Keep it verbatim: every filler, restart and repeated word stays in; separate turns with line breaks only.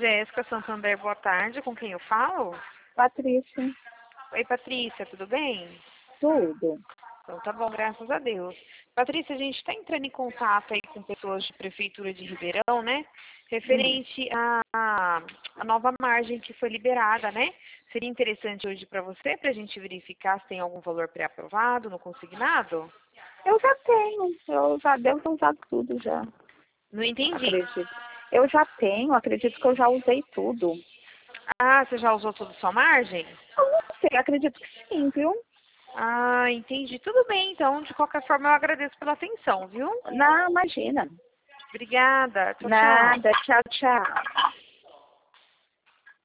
Jéssica Santander, boa tarde. Com quem eu falo?
Patrícia.
Oi, Patrícia, tudo bem?
Tudo.
Então tá bom, graças a Deus. Patrícia, a gente está entrando em contato aí com pessoas de Prefeitura de Ribeirão, né?
Hum.
Referente à à nova margem que foi liberada, né? Seria interessante hoje para você, para a gente verificar se tem algum valor pré-aprovado no consignado?
Eu já tenho. Eu já devo ter usado tudo já.
Não entendi.
Acredito. Eu já tenho. Acredito que eu já usei tudo.
Ah, você já usou toda a sua margem?
Eu não sei. Acredito que sim, viu?
Ah, entendi. Tudo bem, então. De qualquer forma, eu agradeço pela atenção, viu?
Não, imagina.
Obrigada. Tchau, tchau.
Nada. Tchau, tchau.